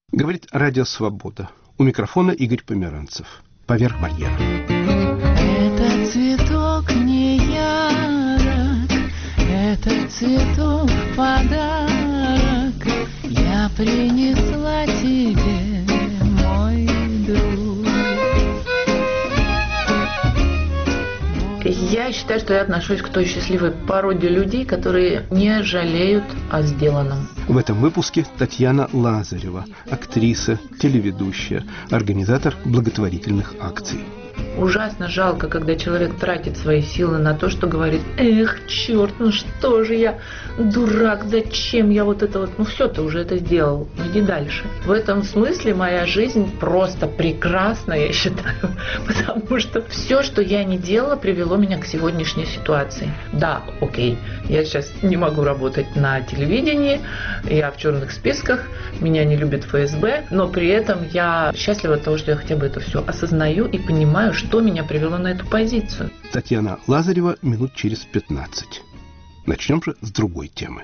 Говорит Радио Свобода. У микрофона Игорь Померанцев. Поверх барьера. Это цветок не ярок, это цветок подарок. Я принесла тебе, мой друг. Я считаю, что я отношусь к той счастливой породе людей, которые не жалеют о сделанном. В этом выпуске Татьяна Лазарева, актриса, телеведущая, организатор благотворительных акций. Ужасно жалко, когда человек тратит свои силы на то, что говорит: эх, черт, ну что же я, дурак, зачем я вот это вот, ну все, ты уже это сделал, иди дальше. В этом смысле моя жизнь просто прекрасна, я считаю, потому что все, что я не делала, привело меня к сегодняшней ситуации. Да, окей, я сейчас не могу работать на телевидении, я в черных списках, меня не любит ФСБ, но при этом я счастлива от того, что я хотя бы это все осознаю и понимаю, что меня привело на эту позицию. Татьяна Лазарева минут через 15. Начнем же с другой темы.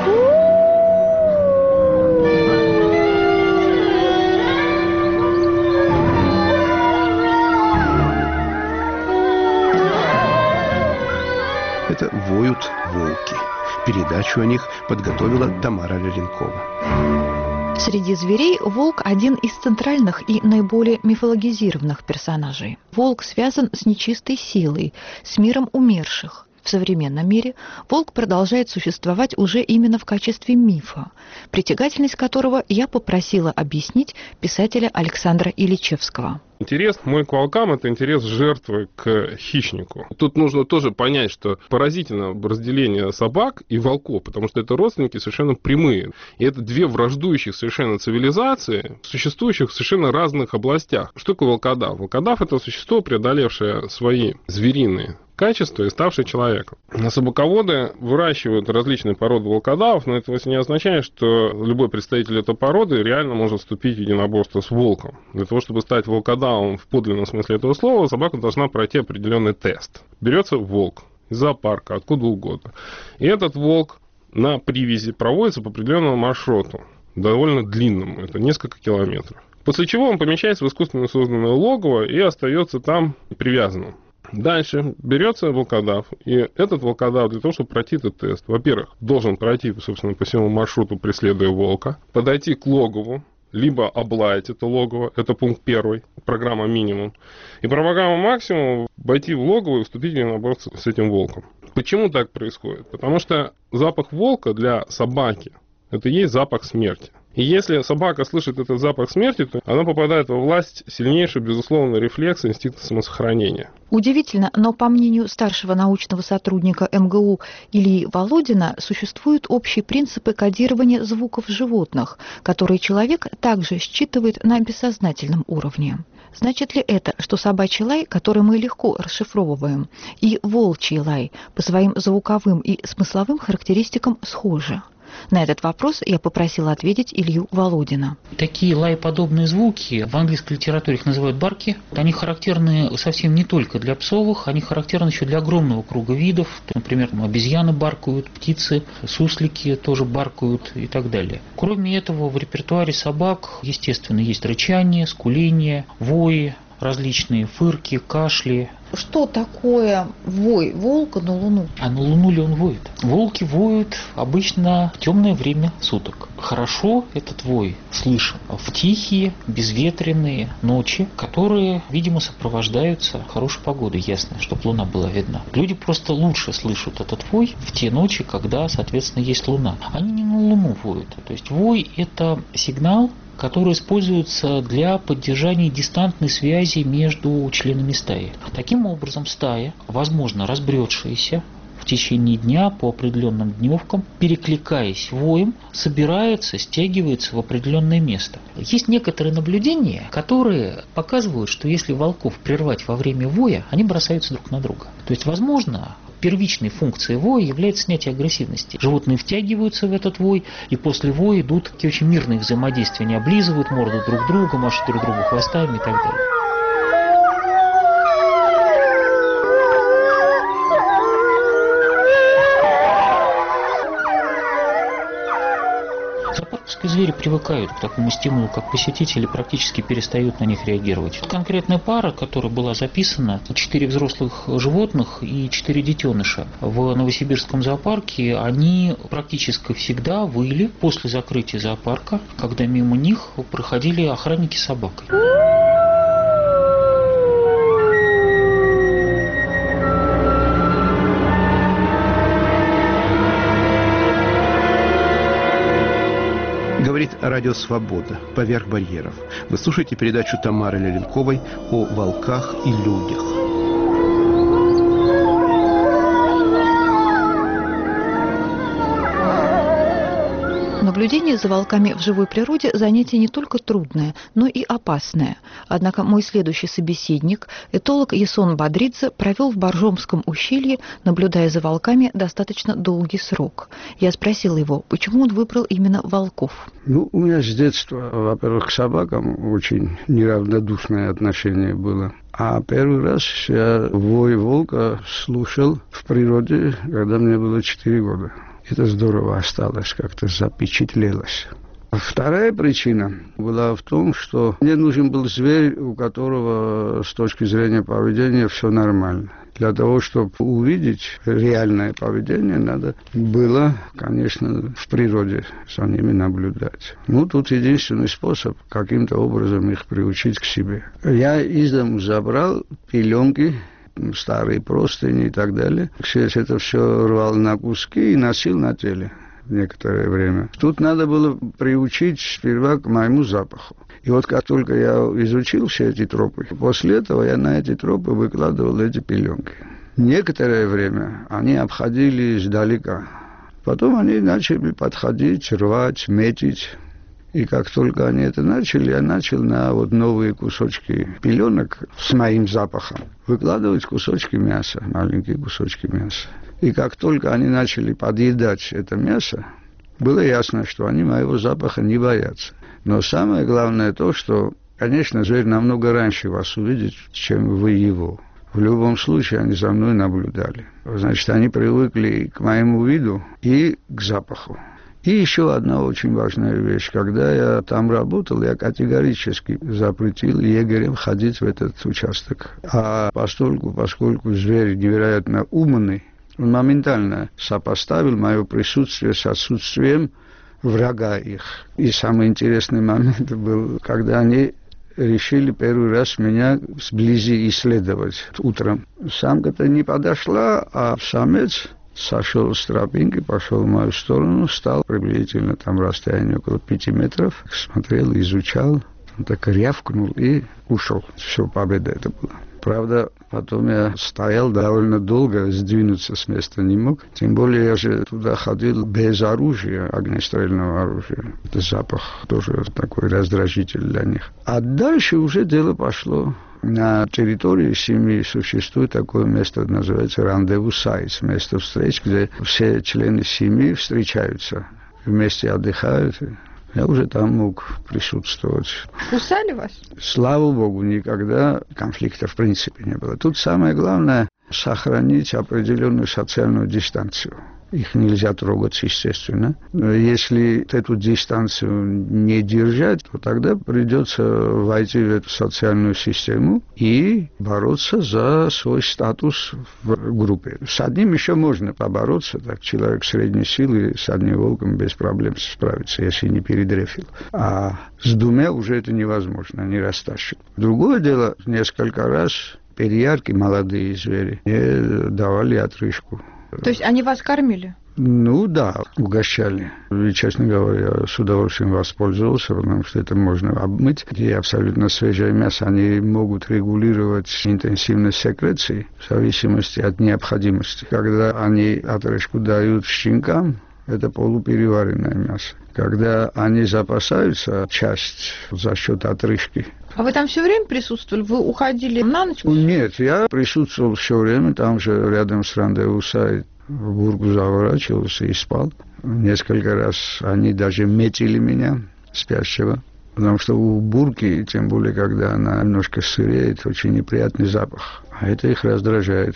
Это «Воют волки». Передачу о них подготовила Тамара Леренкова. Среди зверей волк – один из центральных и наиболее мифологизированных персонажей. Волк связан с нечистой силой, с миром умерших. В современном мире волк продолжает существовать уже именно в качестве мифа, притягательность которого я попросила объяснить писателя Александра Ильичевского. Интерес мой к волкам – это интерес жертвы к хищнику. Тут нужно тоже понять, что поразительно разделение собак и волков, потому что это родственники совершенно прямые. И это две враждующих совершенно цивилизации, существующих в совершенно разных областях. Что такое волкодав? Волкодав – это существо, преодолевшее свои звериные качества и ставший человеком. Собаководы выращивают различные породы волкодавов, но это вовсе не означает, что любой представитель этой породы реально может вступить в единоборство с волком. Для того, чтобы стать волкодавом в подлинном смысле этого слова, собака должна пройти определенный тест. Берется волк из зоопарка, откуда угодно. И этот волк на привязи проводится по определенному маршруту, довольно длинному, это несколько километров. После чего он помещается в искусственно созданное логово и остается там привязанным. Дальше берется волкодав, и этот волкодав для того, чтобы пройти этот тест, во-первых, должен пройти, собственно, по всему маршруту, преследуя волка, подойти к логову, либо облаять это логово, это пункт 1, программа минимум, и программа максимум войти в логово и вступить в единоборство с этим волком. Почему так происходит? Потому что запах волка для собаки – это и есть запах смерти. И если собака слышит этот запах смерти, то она попадает во власть сильнейшего, безусловно, рефлекса инстинкта самосохранения. Удивительно, но по мнению старшего научного сотрудника МГУ Ильи Володина, существуют общие принципы кодирования звуков животных, которые человек также считывает на бессознательном уровне. Значит ли это, что собачий лай, который мы легко расшифровываем, и волчий лай по своим звуковым и смысловым характеристикам схожи? На этот вопрос я попросила ответить Илью Володина. Такие лаеподобные звуки, в английской литературе их называют барки, они характерны совсем не только для псовых, они характерны еще для огромного круга видов. Например, обезьяны баркают, птицы, суслики тоже баркают и так далее. Кроме этого, в репертуаре собак, естественно, есть рычание, скуление, вои, различные фырки, кашли. Что такое вой волка на Луну? А на Луну ли он воет? Волки воют обычно в темное время суток. Хорошо этот вой слышен в тихие, безветренные ночи, которые, видимо, сопровождаются хорошей погодой, ясно, чтобы Луна была видна. Люди просто лучше слышат этот вой в те ночи, когда, соответственно, есть Луна. Они не на Луну воют. То есть вой – это сигнал, который используется для поддержания дистантной связи между членами стаи. Таким образом, стая, возможно, разбредшаяся в течение дня по определенным дневкам, перекликаясь воем, собирается, стягивается в определенное место. Есть некоторые наблюдения, которые показывают, что если волков прервать во время воя, они бросаются друг на друга. То есть, возможно, первичной функцией воя является снятие агрессивности. Животные втягиваются в этот вой, и после воя идут такие очень мирные взаимодействия. Они облизывают морду друг друга, машут друг другу хвостами и так далее. принципе, звери привыкают к такому стимулу, как посетители практически перестают на них реагировать. Конкретная пара, которая была записана, 4 взрослых животных и 4 детеныша в Новосибирском зоопарке, они практически всегда выли после закрытия зоопарка, когда мимо них проходили охранники с собакой. Говорит Радио Свобода. Поверх барьеров. Вы слушаете передачу Тамары Леленковой о волках и людях. Наблюдение за волками в живой природе – занятие не только трудное, но и опасное. Однако мой следующий собеседник, этолог Ясон Бадридзе, провел в Боржомском ущелье, наблюдая за волками достаточно долгий срок. Я спросила его, почему он выбрал именно волков. У меня с детства, во-первых, к собакам очень неравнодушное отношение было. А первый раз я вой волка слушал в природе, когда мне было 4 года. Это здорово осталось, как-то запечатлелось. Вторая причина была в том, что мне нужен был зверь, у которого с точки зрения поведения все нормально. Для того, чтобы увидеть реальное поведение, надо было, конечно, в природе за ними наблюдать. Тут единственный способ каким-то образом их приучить к себе. Я из дому забрал пеленки, старые простыни и так далее. Это все рвал на куски и носил на теле некоторое время. Тут надо было приучить сперва к моему запаху. И вот как только я изучил все эти тропы, после этого я на эти тропы выкладывал эти пеленки. Некоторое время они обходили издалека. Потом они начали подходить, рвать, метить. И как только они это начали, я начал на новые кусочки пеленок с моим запахом выкладывать кусочки мяса, маленькие кусочки мяса. И как только они начали подъедать это мясо, было ясно, что они моего запаха не боятся. Но самое главное то, что, конечно, зверь намного раньше вас увидит, чем вы его. В любом случае они за мной наблюдали. Значит, они привыкли к моему виду и к запаху. И еще одна очень важная вещь. Когда я там работал, я категорически запретил егерям ходить в этот участок. А поскольку зверь невероятно умный, он моментально сопоставил мое присутствие с отсутствием врага их. И самый интересный момент был, когда они решили первый раз меня сблизи исследовать утром. Самка-то не подошла, а самец сошел с тропинки, пошел в мою сторону, стал приблизительно там расстояние около 5 метров, смотрел, изучал, он так рявкнул и ушел. Все, победа это была. Правда, потом я стоял довольно долго, сдвинуться с места не мог. Тем более я же туда ходил без оружия, огнестрельного оружия. Это запах тоже такой раздражитель для них. А дальше уже дело пошло. На территории семьи существует такое место, называется рандеву-сайт, место встреч, где все члены семьи встречаются, вместе отдыхают. Я уже там мог присутствовать. Кусали вас? Слава богу, никогда конфликта в принципе не было. Тут самое главное – сохранить определенную социальную дистанцию. Их нельзя трогать, естественно. Но если эту дистанцию не держать, то тогда придется войти в эту социальную систему и бороться за свой статус в группе. С одним еще можно побороться, так человек средней силы с одним волком без проблем справится, если не передрефил. А с двумя уже это невозможно, они растащат. Другое дело, несколько раз переярки, молодые звери, мне давали отрыжку. То есть они вас кормили? Да, угощали. И, честно говоря, с удовольствием воспользовался, потому что это можно обмыть. И абсолютно свежее мясо, они могут регулировать интенсивность секреции в зависимости от необходимости. Когда они отрыжку дают щенкам, это полупереваренное мясо. Когда они запасаются часть за счет отрыжки. А вы там все время присутствовали? Вы уходили на ночь? Нет, я присутствовал все время, там же рядом с рандеву-сайт. В бурку заворачивался и спал. Несколько раз они даже метили меня, спящего. Потому что у бурки, тем более, когда она немножко сыреет, очень неприятный запах. А это их раздражает.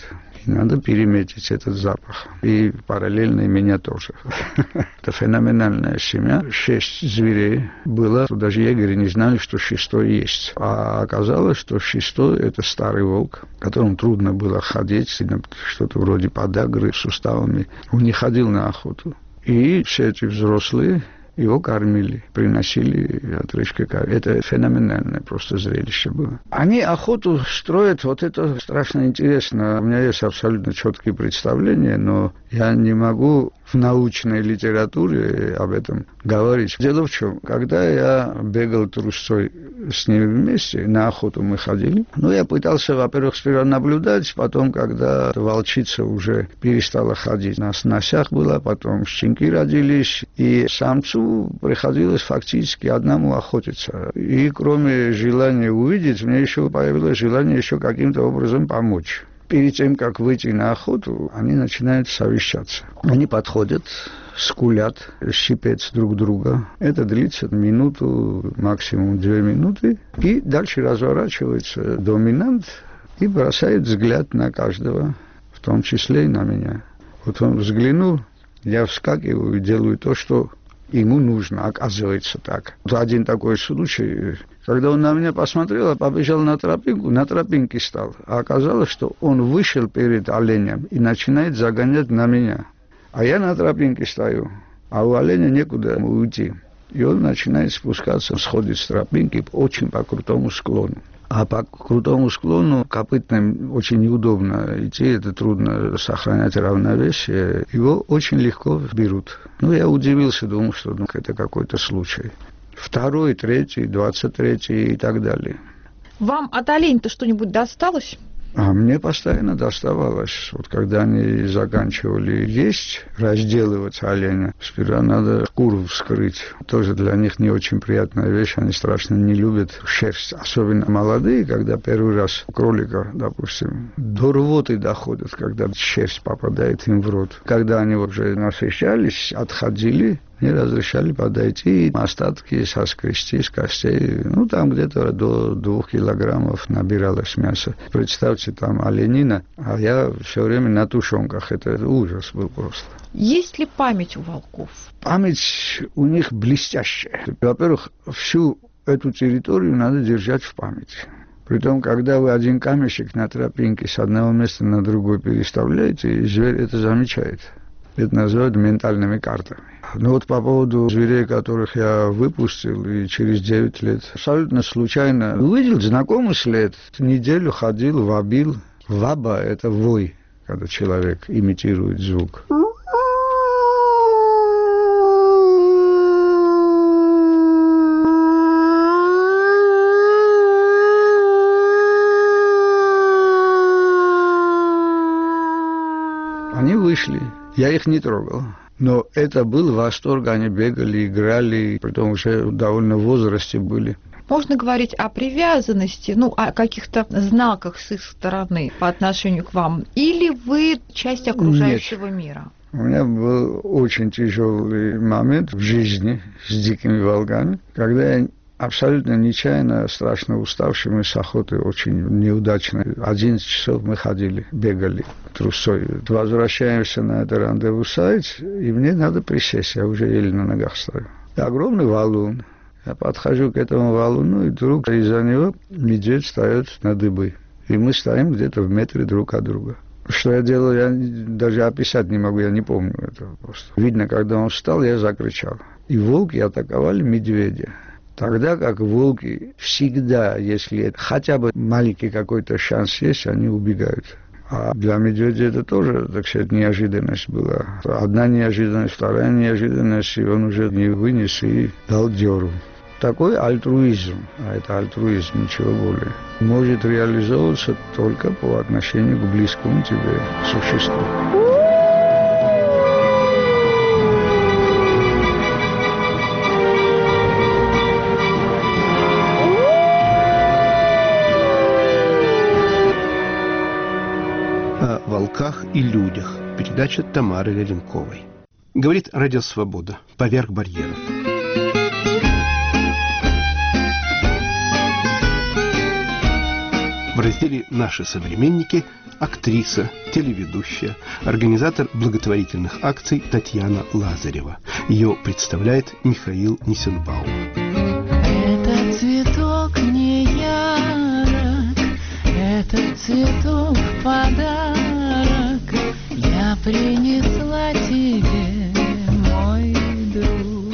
И надо переметить этот запах. И параллельно и меня тоже. Это феноменальная семья. 6 зверей было. Даже егеря не знали, что 6-й есть. А оказалось, что 6-й это старый волк, которому трудно было ходить, что-то вроде подагры с суставами. Он не ходил на охоту. И все эти взрослые его кормили, приносили отрыжки. Это феноменальное просто зрелище было. Они охоту строят, вот это страшно интересно. У меня есть абсолютно четкие представления, но я не могу в научной литературе об этом говорить. Дело в чем, когда я бегал трусцой с ними вместе, на охоту мы ходили, я пытался, во-первых, сперва наблюдать, потом, когда волчица уже перестала ходить, на сносях была, потом щенки родились, и самцу приходилось фактически одному охотиться. И кроме желания увидеть, мне еще появилось желание еще каким-то образом помочь. Перед тем, как выйти на охоту, они начинают совещаться. Они подходят, скулят, щипят друг друга. Это длится минуту, максимум 2 минуты. И дальше разворачивается доминант и бросает взгляд на каждого, в том числе и на меня. Вот он взглянул, я вскакиваю и делаю то, что ему нужно, оказывается так. Вот один такой случай, когда он на меня посмотрел, побежал на тропинке стал. А оказалось, что он вышел перед оленем и начинает загонять на меня. А я на тропинке стою, а у оленя некуда уйти. И он начинает спускаться, сходит с тропинки очень по крутому склону. А по крутому склону копытным очень неудобно идти, это трудно сохранять равновесие. Его очень легко берут. Я удивился, думал, что это какой-то случай. 2-й, 3-й, 23-й и так далее. Вам от оленя-то что-нибудь досталось? А мне постоянно доставалось. Вот когда они заканчивали есть, разделывать оленя, сперва надо шкуру вскрыть. Тоже для них не очень приятная вещь. Они страшно не любят шерсть. Особенно молодые, когда первый раз кролика, допустим, до рвоты доходят, когда шерсть попадает им в рот. Когда они уже насыщались, отходили, мне разрешали подойти и остатки соскрести с костей. Там где-то до 2 килограммов набиралось мясо. Представьте, там оленина, а я все время на тушенках. Это ужас был просто. Есть ли память у волков? Память у них блестящая. Во-первых, всю эту территорию надо держать в памяти. Притом, когда вы один камешек на тропинке с одного места на другое переставляете, зверь это замечает. Это называют ментальными картами. По поводу зверей, которых я выпустил, и через 9 лет абсолютно случайно увидел знакомый след. Неделю ходил, вобил. Ваба – это вой, когда человек имитирует звук. Они вышли. Я их не трогал. Но это был восторг, они бегали, играли, притом уже довольно в возрасте были. Можно говорить о привязанности, о каких-то знаках с их стороны по отношению к вам? Или вы часть окружающего мира? У меня был очень тяжелый момент в жизни с дикими волками, когда я абсолютно нечаянно, страшно уставшими с охоты, очень неудачно. 11 часов мы ходили, бегали трусой. Возвращаемся на это рандеву-сайт, и мне надо присесть, я уже еле на ногах стою. И огромный валун. Я подхожу к этому валуну, и вдруг из-за него медведь встает на дыбы. И мы стоим где-то в метре друг от друга. Что я делал, я даже описать не могу, я не помню этого просто. Видно, когда он встал, я закричал. И волки атаковали медведя. Тогда как волки всегда, если хотя бы маленький какой-то шанс есть, они убегают. А для медведя это тоже, так сказать, неожиданность была. Одна неожиданность, вторая неожиданность, и он уже не вынес и дал дёру. Такой альтруизм, а это альтруизм, ничего более, может реализовываться только по отношению к близкому тебе существу. О волках и людях. Передача Тамары Леленковой. Говорит Радио Свобода. Поверх барьеров. В разделе «Наши современники» актриса, телеведущая, организатор благотворительных акций Татьяна Лазарева. Ее представляет Михаил Нисенбаум. Этот цветок не ярок, этот цветок подарок я принесла тебе, мой друг.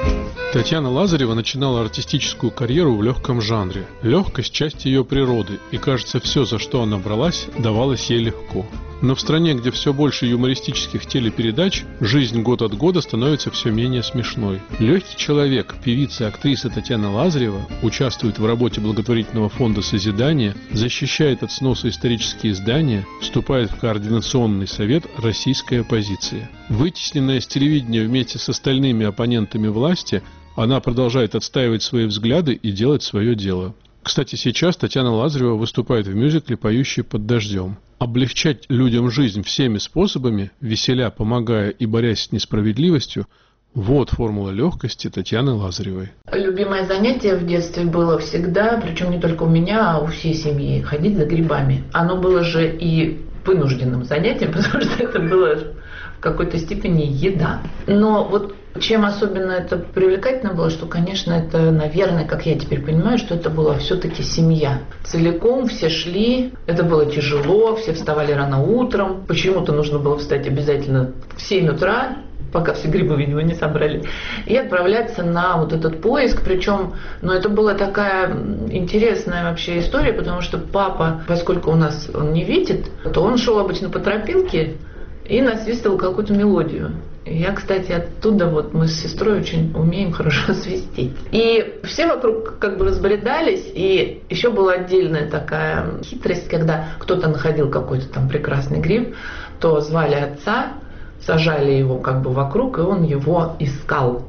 Татьяна Лазарева начинала артистическую карьеру в легком жанре. Легкость – часть ее природы, и, кажется, все, за что она бралась, давалось ей легко. Но в стране, где все больше юмористических телепередач, жизнь год от года становится все менее смешной. Легкий человек, певица и актриса Татьяна Лазарева участвует в работе благотворительного фонда «Созидание», защищает от сноса исторические издания, вступает в координационный совет «Российская оппозиция». Вытесненная с телевидения вместе с остальными оппонентами власти, она продолжает отстаивать свои взгляды и делать свое дело. Кстати, сейчас Татьяна Лазарева выступает в мюзикле «Поющие под дождем». Облегчать людям жизнь всеми способами, веселя, помогая и борясь с несправедливостью – вот формула легкости Татьяны Лазаревой. Любимое занятие в детстве было всегда, причем не только у меня, а у всей семьи, ходить за грибами. Оно было же и вынужденным занятием, потому что это было в какой-то степени еда. Но вот чем особенно это привлекательно было, что, конечно, это, наверное, как я теперь понимаю, что это была все-таки семья. Целиком все шли, это было тяжело, все вставали рано утром. Почему-то нужно было встать обязательно в 7 утра, пока все грибы, видимо, не собрали, и отправляться на вот этот поиск. Причем, это была такая интересная вообще история, потому что папа, поскольку у нас он не видит, то он шел обычно по тропинке и насвистывал какую-то мелодию. Я, кстати, оттуда мы с сестрой очень умеем хорошо свистеть. И все вокруг как бы разбредались, и еще была отдельная такая хитрость, когда кто-то находил какой-то там прекрасный гриб, то звали отца, сажали его как бы вокруг, и он его искал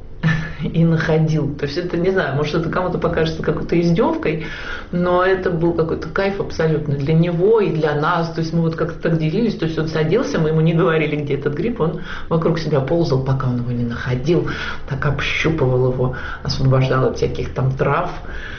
и находил. То есть это, не знаю, может, это кому-то покажется какой-то издевкой, но это был какой-то кайф абсолютно для него и для нас. То есть мы как-то так делились, то есть он садился, мы ему не говорили, где этот гриб, он вокруг себя ползал, пока он его не находил, так общупывал его, освобождал от всяких там трав,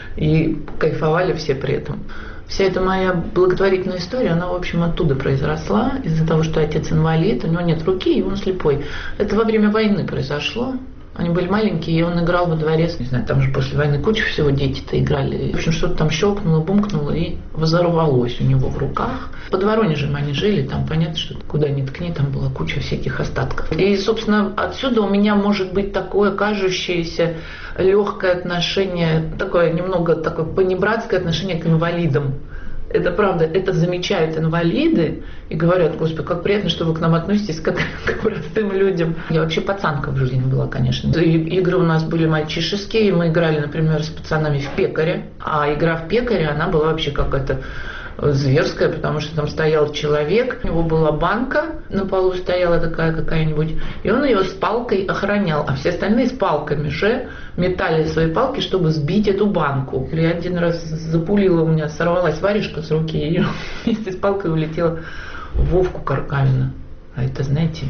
и кайфовали все при этом. Вся эта моя благотворительная история, она, в общем, оттуда произросла, из-за того, что отец инвалид, у него нет руки, и он слепой. Это во время войны произошло. Они были маленькие, и он играл во дворе. Не знаю, там же после войны куча всего дети-то играли. В общем, что-то там щелкнуло, бумкнуло и взорвалось у него в руках. Под Воронежем они жили, там понятно, что куда ни ткни, там была куча всяких остатков. И, собственно, отсюда у меня может быть такое кажущееся легкое отношение, такое немного такое понебратское отношение к инвалидам. Это правда, это замечают инвалиды и говорят: Господи, как приятно, что вы к нам относитесь как к простым людям. Я вообще пацанка в жизни была, конечно. И игры у нас были мальчишеские, мы играли, например, с пацанами в пекаря, а игра в пекаря, она была вообще какая-то зверская, потому что там стоял человек, у него была банка, на полу стояла такая какая-нибудь, и он ее с палкой охранял, а все остальные с палками же метали свои палки, чтобы сбить эту банку. Я один раз запулила, у меня сорвалась варежка с руки, и вместе с палкой улетела в Вовку Каркавина. А это, знаете,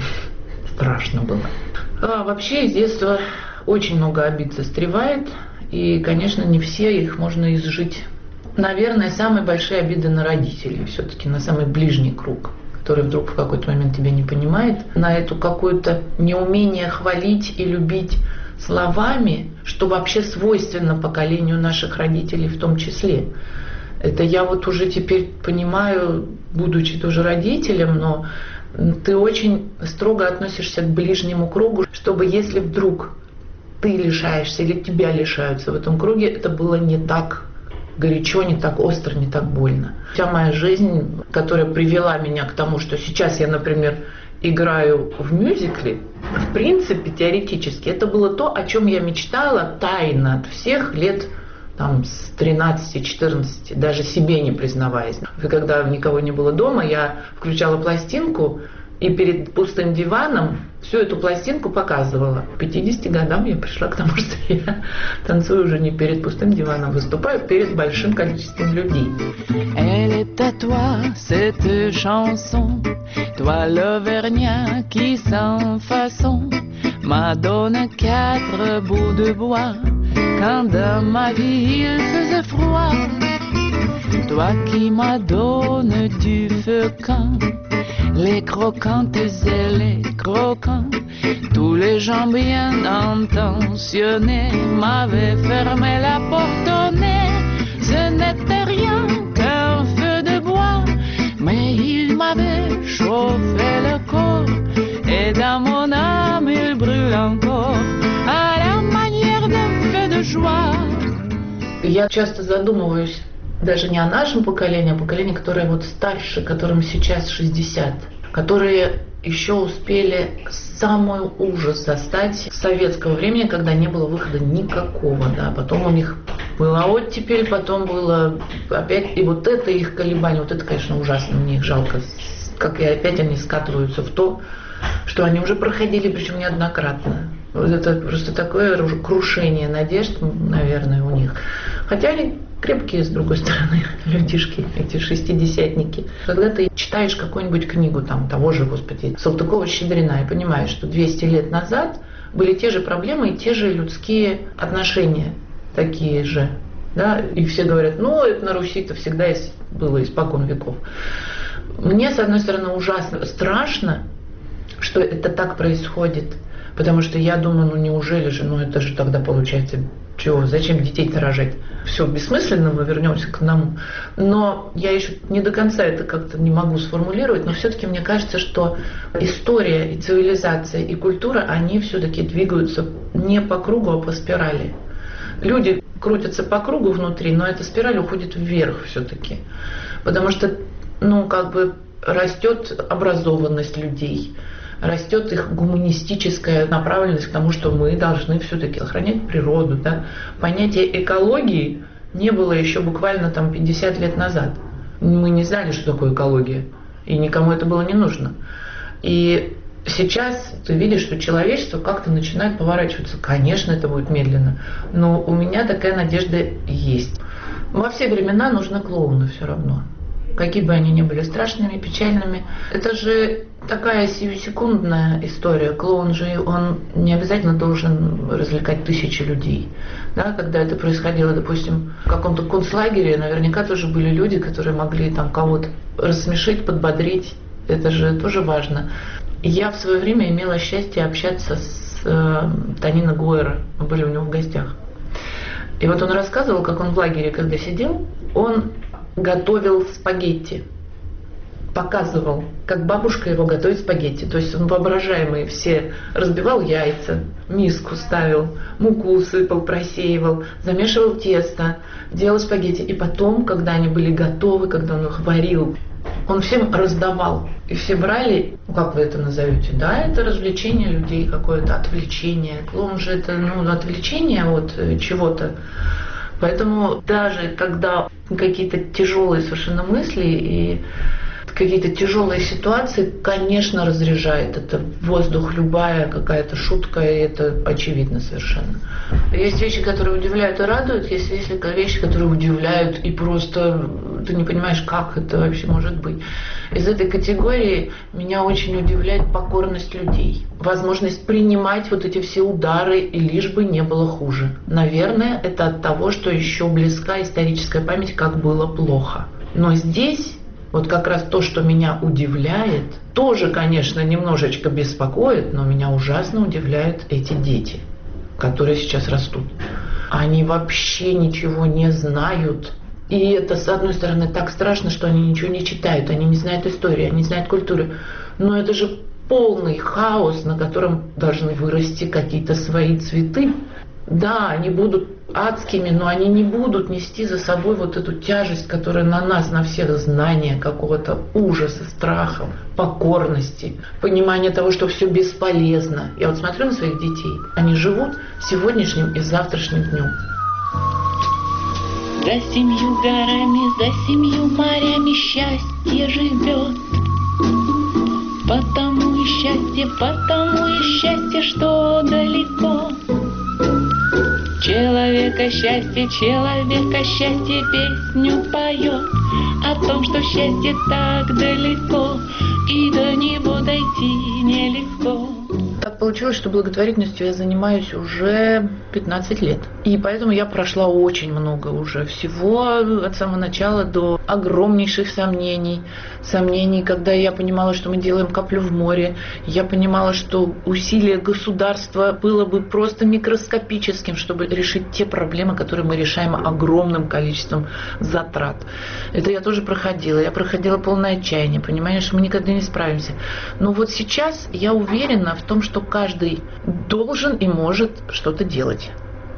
страшно было. А вообще из детства очень много обид застревает, и, конечно, не все их можно изжить. Наверное, самые большие обиды на родителей, все-таки на самый ближний круг, который вдруг в какой-то момент тебя не понимает, на эту какое-то неумение хвалить и любить словами, что вообще свойственно поколению наших родителей в том числе. Это я уже теперь понимаю, будучи тоже родителем, но ты очень строго относишься к ближнему кругу, чтобы если вдруг ты лишаешься или тебя лишаются в этом круге, это было не так горячо, не так остро, не так больно. Вся моя жизнь, которая привела меня к тому, что сейчас я, например, играю в мюзикле, в принципе, теоретически, это было то, о чем я мечтала тайно от всех лет с 13-14, даже себе не признаваясь. И когда никого не было дома, я включала пластинку, и перед пустым диваном всю эту пластинку показывала. К 50 годам я пришла к тому, что я танцую уже не перед пустым диваном, выступаю перед большим количеством людей. Elle est à toi, cette chanson, toi l'Auvergnat qui sans façon m'a donné 4 bouts de bois quand dans ma vie il faisait froid. toi qui m'adonnes du feu quand les croquantes et les croquants, tous les gens bien intentionnés m'avaient fermé la porte au nez. Ce n'était rien qu'un feu de bois, mais il m'avait chauffé le corps, et dans mon âme il brûle encore à la manière d'un feu de joie. Я часто задумываюсь даже не о нашем поколении, а поколении, которое вот старше, которым сейчас 60, которые еще успели самый ужас застать советского времени, когда не было выхода никакого, да, потом у них была оттепель, потом было опять, и вот это их колебание, вот это, конечно, ужасно, мне их жалко, как и опять они скатываются в то, что они уже проходили, причем неоднократно. Вот это просто такое крушение надежд, наверное, у них. Хотя они крепкие, с другой стороны, людишки, эти шестидесятники. Когда ты читаешь какую-нибудь книгу там, того же, господи, Салтыкова-Щедрина, и понимаешь, что 200 лет назад были те же проблемы и те же людские отношения, такие же. Да? И все говорят, ну, это на Руси-то всегда было испокон веков. Мне, с одной стороны, ужасно страшно, что это так происходит. Потому что я думаю, ну неужели же, ну это же тогда получается, чего, зачем детей-то рожать? Все бессмысленно, мы вернемся к одному. Но я еще не до конца это как-то не могу сформулировать, но все-таки мне кажется, что история и цивилизация и культура, они все-таки двигаются не по кругу, а по спирали. Люди крутятся по кругу внутри, но эта спираль уходит вверх все-таки. Потому что, ну, как бы растет образованность людей, растет их гуманистическая направленность к тому, что мы должны все-таки сохранять природу. Да? Понятие экологии не было еще буквально там 50 лет назад. Мы не знали, что такое экология, и никому это было не нужно. И сейчас ты видишь, что человечество как-то начинает поворачиваться. Конечно, это будет медленно, но у меня такая надежда есть. Во все времена нужны клоуны все равно. Какие бы они ни были страшными, печальными. Это же такая сиюсекундная история. Клоун же, он не обязательно должен развлекать тысячи людей. Да, когда это происходило, допустим, в каком-то концлагере, наверняка тоже были люди, которые могли там кого-то рассмешить, подбодрить. Это же тоже важно. Я в свое время имела счастье общаться с Тонино Гуэро. Мы были у него в гостях. И вот он рассказывал, как он в лагере, когда сидел, он готовил спагетти, показывал, как бабушка его готовит спагетти. То есть он воображаемые все разбивал яйца, миску ставил, муку сыпал, просеивал, замешивал тесто, делал спагетти. И потом, когда они были готовы, когда он их варил, он всем раздавал. И все брали, ну, как вы это назовете, да, это развлечение людей, какое-то отвлечение. Клоун же это, ну, отвлечение от чего-то. Поэтому даже когда какие-то тяжелые совершенно мысли и какие-то тяжелые ситуации, конечно, разряжает это воздух, любая какая-то шутка, и это очевидно совершенно. Есть вещи, которые удивляют и радуют, есть вещи, которые удивляют, и просто ты не понимаешь, как это вообще может быть. Из этой категории меня очень удивляет покорность людей, возможность принимать вот эти все удары, и лишь бы не было хуже. Наверное, это от того, что еще близка историческая память, как было плохо. Но здесь вот как раз то, что меня удивляет, тоже, конечно, немножечко беспокоит, но меня ужасно удивляют эти дети, которые сейчас растут. Они вообще ничего не знают. И это, с одной стороны, так страшно, что они ничего не читают, они не знают истории, они не знают культуры. Но это же полный хаос, на котором должны вырасти какие-то свои цветы. Да, они будут адскими, но они не будут нести за собой вот эту тяжесть, которая на нас, на всех, знания какого-то ужаса, страха, покорности, понимания того, что все бесполезно. Я вот смотрю на своих детей, они живут сегодняшним и завтрашним днем. За 7 горами, за 7 морями счастье живет. Потому и счастье, что далеко. Человека счастье песню поет о том, что счастье так далеко, и до него дойти нелегко. Так получилось, что благотворительностью я занимаюсь уже 15 лет. И поэтому я прошла очень много уже всего от самого начала до огромнейших сомнений. Сомнений, когда я понимала, что мы делаем каплю в море. Я понимала, что усилие государства было бы просто микроскопическим, чтобы решить те проблемы, которые мы решаем огромным количеством затрат. Это я тоже проходила. Я проходила полное отчаяние, понимаешь, что мы никогда не справимся. Но вот сейчас я уверена в том, что каждый должен и может что-то делать.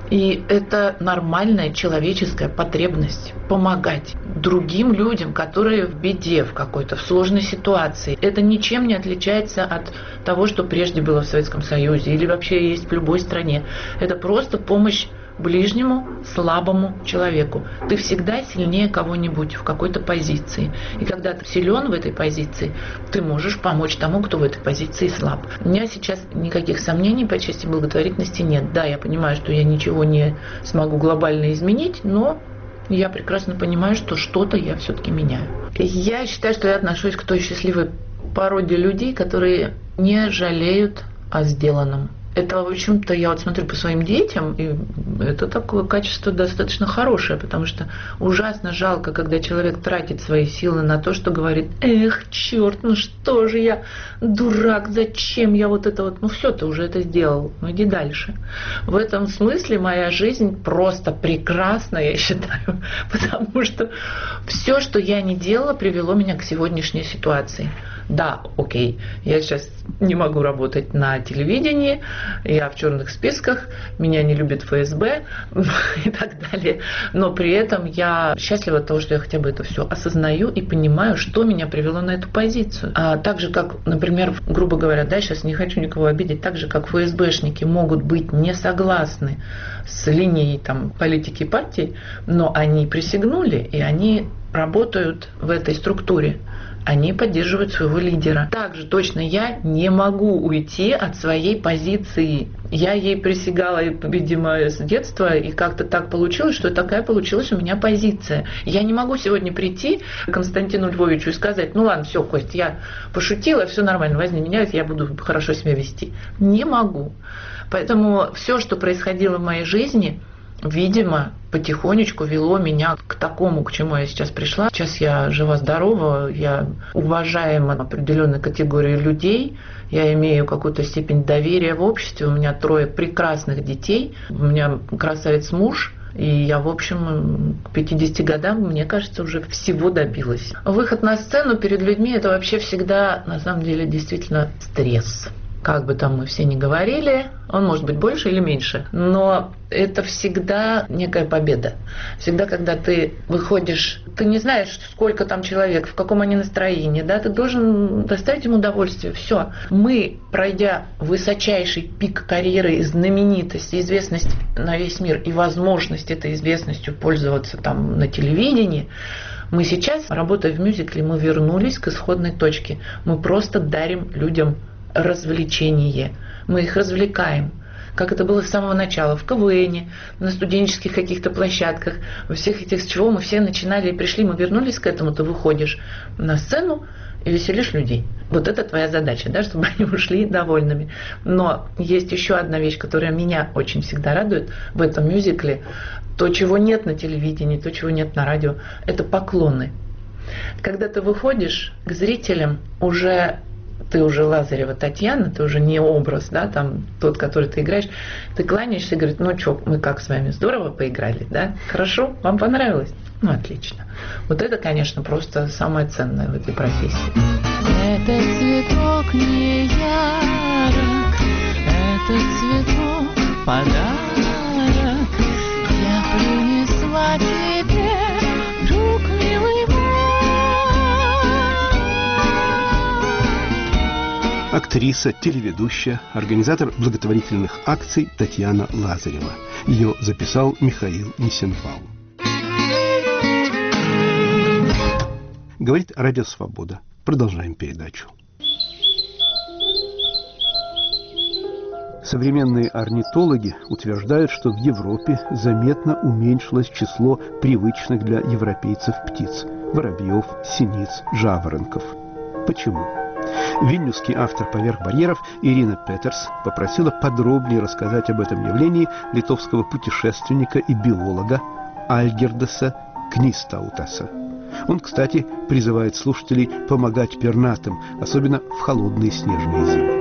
И это нормальная человеческая потребность помогать другим людям, которые в беде в какой-то, в сложной ситуации. Это ничем не отличается от того, что прежде было в Советском Союзе или вообще есть в любой стране. Это просто помощь ближнему, слабому человеку. Ты всегда сильнее кого-нибудь в какой-то позиции. И когда ты силен в этой позиции, ты можешь помочь тому, кто в этой позиции слаб. У меня сейчас никаких сомнений по части благотворительности нет. Да, я понимаю, что я ничего не смогу глобально изменить, но я прекрасно понимаю, что что-то я все-таки меняю. Я считаю, что я отношусь к той счастливой породе людей, которые не жалеют о сделанном. Это, в общем-то, я вот смотрю по своим детям, и это такое качество достаточно хорошее, потому что ужасно жалко, когда человек тратит свои силы на то, что говорит: эх, черт, ну что же я, дурак, зачем я вот это вот, ну все, ты уже это сделал, ну иди дальше. В этом смысле моя жизнь просто прекрасна, я считаю, потому что все, что я не делала, привело меня к сегодняшней ситуации. Да, окей, я сейчас не могу работать на телевидении, я в черных списках, меня не любит ФСБ и так далее, но при этом я счастлива от того, что я хотя бы это все осознаю и понимаю, что меня привело на эту позицию. А так же, как, например, грубо говоря, да, сейчас не хочу никого обидеть, так же, как ФСБшники могут быть не согласны с линией там, политики партии, но они присягнули, и они работают в этой структуре. Они поддерживают своего лидера. Также точно я не могу уйти от своей позиции. Я ей присягала, видимо, с детства, и как-то так получилось, что такая получилась у меня позиция. Я не могу сегодня прийти к Константину Львовичу и сказать: ну ладно, все, Кость, я пошутила, все нормально, возьми меня, я буду хорошо себя вести. Не могу. Поэтому все, что происходило в моей жизни, видимо, потихонечку вело меня к такому, к чему я сейчас пришла. Сейчас я жива-здорова, я уважаема определенной категории людей, я имею какую-то степень доверия в обществе, у меня 3 прекрасных детей, у меня красавец муж, и я, в общем, к 50 годам, мне кажется, уже всего добилась. Выход на сцену перед людьми – это вообще всегда, на самом деле, действительно стресс. Как бы там мы все ни говорили, он может быть больше или меньше, но это всегда некая победа. Всегда, когда ты выходишь, ты не знаешь, сколько там человек, в каком они настроении, да, ты должен доставить им удовольствие. Все. Мы, пройдя высочайший пик карьеры и знаменитости, известность на весь мир и возможность этой известностью пользоваться там на телевидении, мы сейчас, работая в мюзикле, мы вернулись к исходной точке. Мы просто дарим людям развлечение. Мы их развлекаем. Как это было с самого начала, в КВН, на студенческих каких-то площадках, во всех этих, с чего мы все начинали и пришли, мы вернулись к этому, ты выходишь на сцену и веселишь людей. Вот это твоя задача, да, чтобы они ушли довольными. Но есть еще одна вещь, которая меня очень всегда радует в этом мюзикле. То, чего нет на телевидении, то, чего нет на радио, это поклоны. Когда ты выходишь к зрителям, ты уже Лазарева Татьяна, ты уже не образ, да, там тот, который ты играешь, ты кланяешься и говоришь: ну что, мы как с вами, здорово поиграли, да, хорошо, вам понравилось? Ну, отлично. Вот это, конечно, просто самое ценное в этой профессии. Этот цветок не ярок, этот цветок подарок я принесла тебе, друг милый мой. Актриса, телеведущая, организатор благотворительных акций Татьяна Лазарева. Ее записал Михаил Нисенбаум. Говорит Радио Свобода. Продолжаем передачу. Современные орнитологи утверждают, что в Европе заметно уменьшилось число привычных для европейцев птиц – воробьев, синиц, жаворонков. Почему? Вильнюсский автор «Поверх барьеров» Ирина Петерс попросила подробнее рассказать об этом явлении литовского путешественника и биолога Альгердаса Книстаутаса. Он, кстати, призывает слушателей помогать пернатым, особенно в холодные снежные зимы.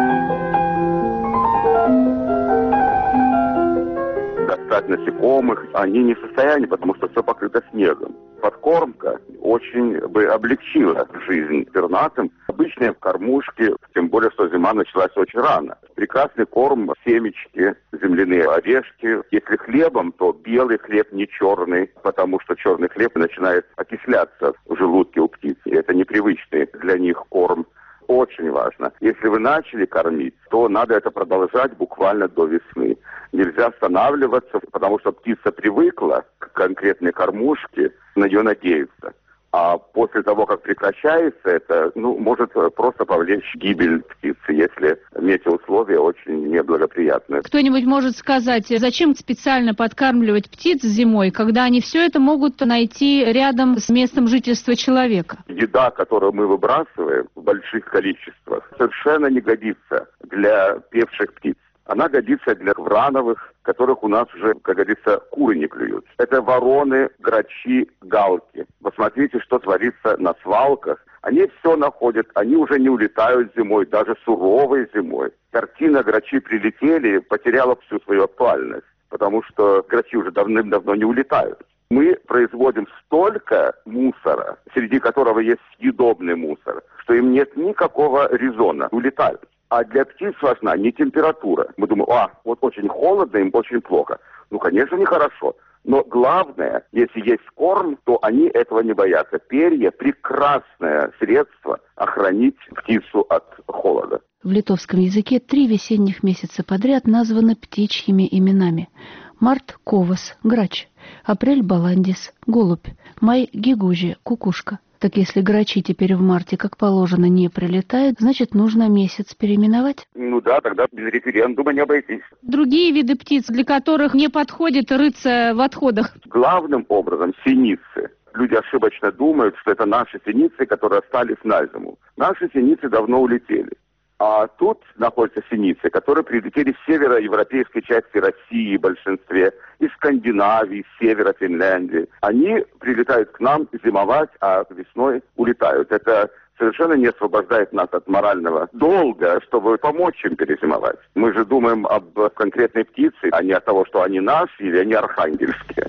Достать насекомых они не в состоянии, потому что все покрыто снегом. Подкормка очень бы облегчила жизнь пернатым. Обычные кормушки, тем более, что зима началась очень рано. Прекрасный корм, семечки, земляные орешки. Если хлебом, то белый хлеб, не черный, потому что черный хлеб начинает окисляться в желудке у птиц. И это непривычный для них корм. Очень важно. Если вы начали кормить, то надо это продолжать буквально до весны. Нельзя останавливаться, потому что птица привыкла к конкретной кормушке, на нее надеется. А после того, как прекращается это, может просто повлечь гибель птицы, если метеоусловия очень неблагоприятные. Кто-нибудь может сказать, зачем специально подкармливать птиц зимой, когда они все это могут найти рядом с местом жительства человека? Еда, которую мы выбрасываем в больших количествах, совершенно не годится для певших птиц. Она годится для врановых, которых у нас уже, как говорится, куры не клюют. Это вороны, грачи, галки. Посмотрите, что творится на свалках. Они все находят, они уже не улетают зимой, даже суровой зимой. Картина «Грачи прилетели» потеряла всю свою актуальность, потому что грачи уже давным-давно не улетают. Мы производим столько мусора, среди которого есть съедобный мусор, что им нет никакого резона, улетают. А для птиц важна не температура. Мы думаем, вот очень холодно, им очень плохо. Конечно, нехорошо. Но главное, если есть корм, то они этого не боятся. Перья – прекрасное средство охранить птицу от холода. В литовском языке 3 весенних месяца подряд названы птичьими именами. Март – ковас, грач. Апрель – баландис, голубь. Май – гигужи, кукушка. Так если грачи теперь в марте, как положено, не прилетают, значит, нужно месяц переименовать? Да, тогда без референдума не обойтись. Другие виды птиц, для которых не подходит рыться в отходах? Главным образом синицы. Люди ошибочно думают, что это наши синицы, которые остались на зиму. Наши синицы давно улетели. А тут находятся синицы, которые прилетели с североевропейской части России в большинстве, из Скандинавии, с севера Финляндии. Они прилетают к нам зимовать, а весной улетают. Это совершенно не освобождает нас от морального долга, чтобы помочь им перезимовать. Мы же думаем об конкретной птице, а не от того, что они наши или они архангельские.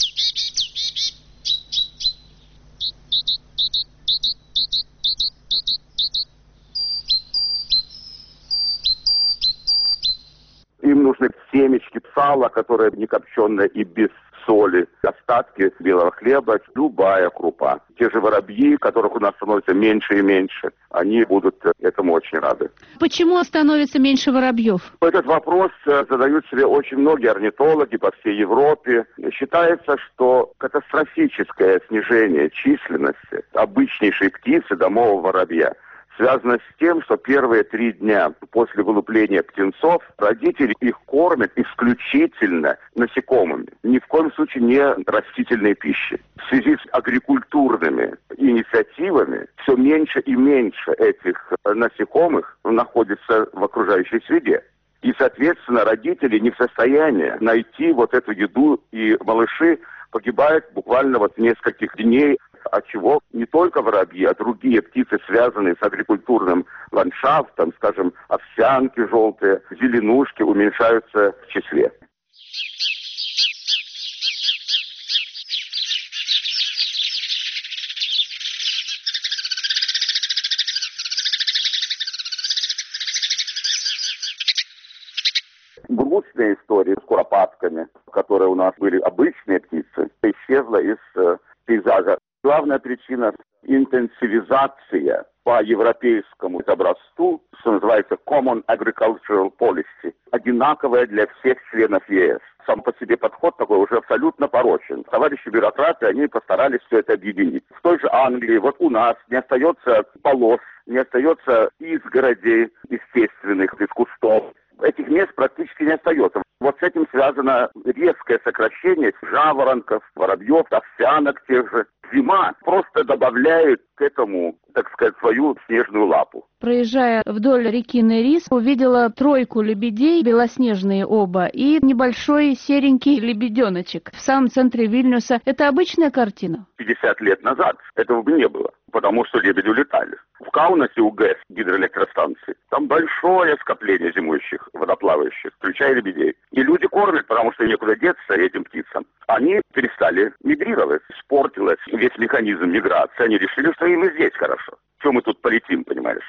Им нужны семечки, сало, которое не копченое и без соли, остатки белого хлеба, любая крупа. Те же воробьи, которых у нас становится меньше и меньше, они будут этому очень рады. Почему становится меньше воробьев? Этот вопрос задают себе очень многие орнитологи по всей Европе. Считается, что катастрофическое снижение численности обычнейшей птицы, домового воробья, связано с тем, что первые 3 дня после вылупления птенцов родители их кормят исключительно насекомыми. Ни в коем случае не растительной пищей. В связи с агрикультурными инициативами все меньше и меньше этих насекомых находится в окружающей среде. И, соответственно, родители не в состоянии найти эту еду, и малыши погибают буквально в нескольких дней, от чего не только воробьи, а другие птицы, связанные с агрикультурным ландшафтом, скажем, овсянки желтые, зеленушки, уменьшаются в числе. Грустная история с куропатками, которые у нас были обычные птицы, исчезла из пейзажа. Главная причина – интенсивизация по европейскому образцу, что называется Common Agricultural Policy, одинаковая для всех членов ЕС. Сам по себе подход такой уже абсолютно порочен. Товарищи бюрократы, они постарались все это объединить. В той же Англии, у нас не остается полос, не остается изгородей естественных, из кустов. Этих мест практически не остается. С этим связано резкое сокращение жаворонков, воробьев, овсянок тех же. Зима просто добавляет к к этому, так сказать, свою снежную лапу. Проезжая вдоль реки Нерис, увидела тройку лебедей, белоснежные оба, и небольшой серенький лебеденочек в самом центре Вильнюса. Это обычная картина? 50 лет назад этого бы не было, потому что лебеди улетали. В Каунасе у ГЭС, гидроэлектростанции, там большое скопление зимующих водоплавающих, включая лебедей. И люди кормят, потому что некуда деться этим птицам. Они перестали мигрировать, испортилось весь механизм миграции. Они решили, что им и здесь хорошо. Чем мы тут полетим, понимаешь?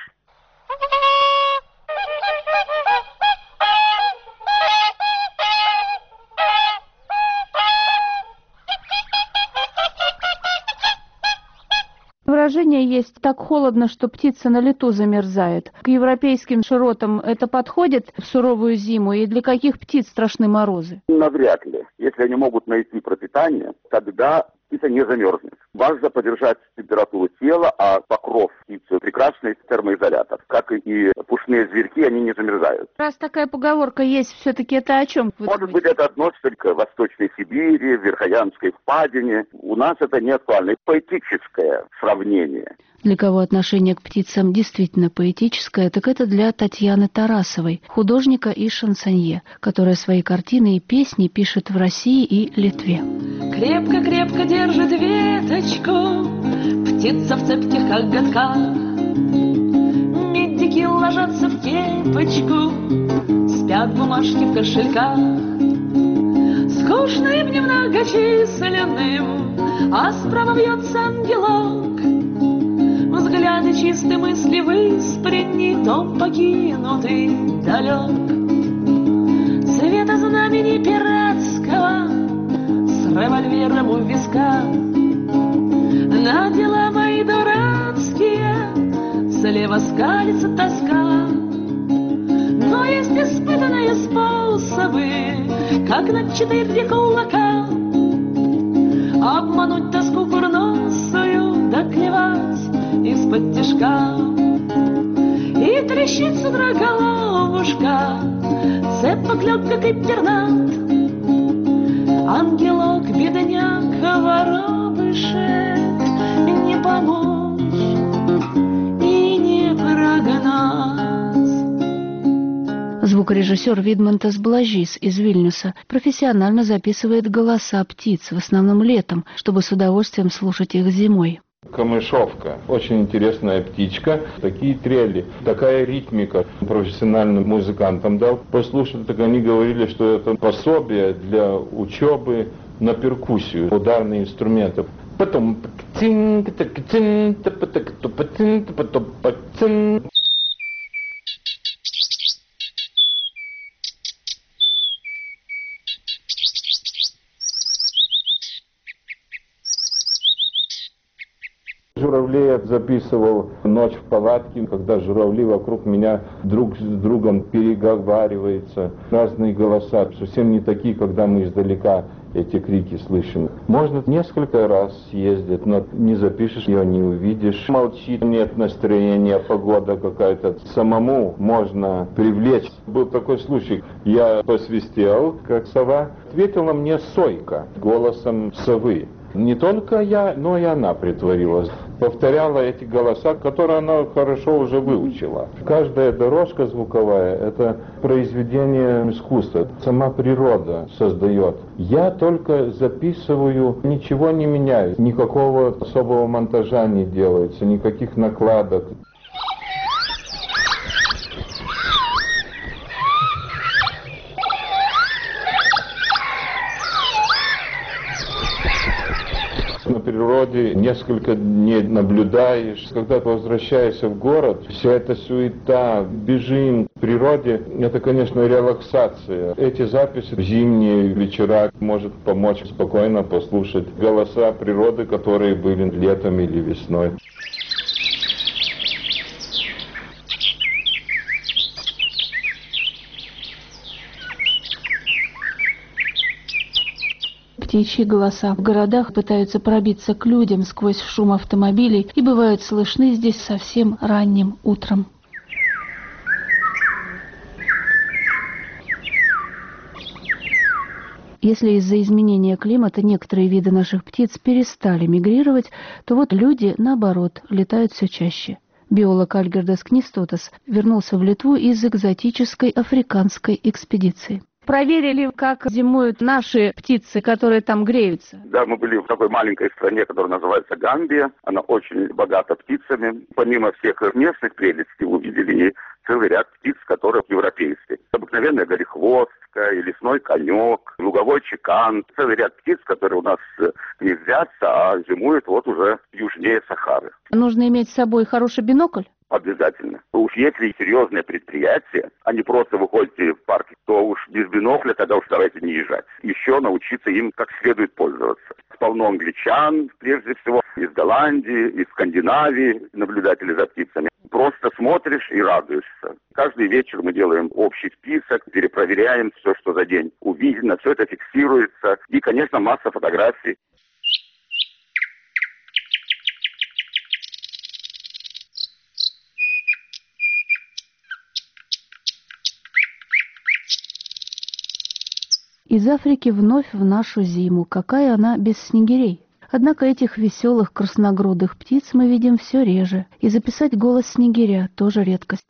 Выражение есть: так холодно, что птица на лету замерзает. К европейским широтам это подходит в суровую зиму? И для каких птиц страшны морозы? Навряд ли. Если они могут найти пропитание, тогда птица не замерзнет. Важно поддержать температуру тела, а покров птицы прекрасный термоизолятор. Как и пушные зверьки, они не замерзают. Раз такая поговорка есть, все-таки это о чем? Может быть, это относится к Восточной Сибири, Верхоянской впадине. У нас это не актуально. Поэтическое сравнение. Для кого отношение к птицам действительно поэтическое, так это для Татьяны Тарасовой, художника и шансонье, которая свои картины и песни пишет в России и Литве. Крепко-крепко держит веточку птица в цепких коготках. Медики ложатся в кепочку, спят бумажки в кошельках. Скучно им немногочисленным, а справа вьется ангелок. Взгляды чисты, мысли выспренни, дом покинутый далек. Цвета знамени пиратского с револьвером у виска. На дела мои дурацкие слева скалится тоска. Но есть испытанные способы, как на 4 кулака обмануть тоску курносую, да клевать из-под тишка. И трещит с утра головушка, цепок лег, как и пернат. Ангелок, бедняк, воробышек, не помочь и не прогнать. Звукорежиссер Видмантас Блажис из Вильнюса профессионально записывает голоса птиц, в основном летом, чтобы с удовольствием слушать их зимой. Камышовка. Очень интересная птичка. Такие трели, такая ритмика. Профессиональным музыкантам дал послушать, так они говорили, что это пособие для учебы на перкуссию, ударные инструменты. Потом журавлей я записывал «Ночь в палатке», когда журавли вокруг меня друг с другом переговариваются. Разные голоса, совсем не такие, когда мы издалека эти крики слышим. Можно несколько раз съездить, но не запишешь ее, не увидишь. Молчит, нет настроения, погода какая-то. Самому можно привлечь. Был такой случай, я посвистел, как сова. Ответила мне сойка голосом совы. Не только я, но и она притворилась. Повторяла эти голоса, которые она хорошо уже выучила. Каждая дорожка звуковая – это произведение искусства. Сама природа создает. Я только записываю, ничего не меняю. Никакого особого монтажа не делается, никаких накладок. На природе несколько дней наблюдаешь. Когда ты возвращаешься в город, вся эта суета, бежим. В природе это, конечно, релаксация. Эти записи в зимние вечера может помочь спокойно послушать голоса природы, которые были летом или весной. Птичьи голоса в городах пытаются пробиться к людям сквозь шум автомобилей и бывают слышны здесь совсем ранним утром. Если из-за изменения климата некоторые виды наших птиц перестали мигрировать, то вот люди, наоборот, летают все чаще. Биолог Альгердас Книстотас вернулся в Литву из экзотической африканской экспедиции. Проверили, как зимуют наши птицы, которые там греются? Да, мы были в такой маленькой стране, которая называется Гамбия. Она очень богата птицами. Помимо всех местных прелестей увидели и целый ряд птиц, которые европейские. Обыкновенная горехвостка, и лесной конек, луговой чекан. Целый ряд птиц, которые у нас гнездятся, а зимуют вот уже южнее Сахары. Нужно иметь с собой хороший бинокль? Обязательно. Уж если серьезное предприятие, а не просто выходите в парк, то уж без бинокля тогда уж давайте не езжать. Еще научиться им как следует пользоваться. Полно англичан, прежде всего, из Голландии, из Скандинавии, наблюдатели за птицами. Просто смотришь и радуешься. Каждый вечер мы делаем общий список, перепроверяем все, что за день увидено, все это фиксируется. И, конечно, масса фотографий. Из Африки вновь в нашу зиму. Какая она без снегирей? Однако этих веселых красногрудых птиц мы видим все реже. И записать голос снегиря тоже редкость.